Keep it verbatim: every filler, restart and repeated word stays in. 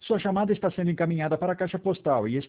Sua chamada está sendo encaminhada para a caixa postal e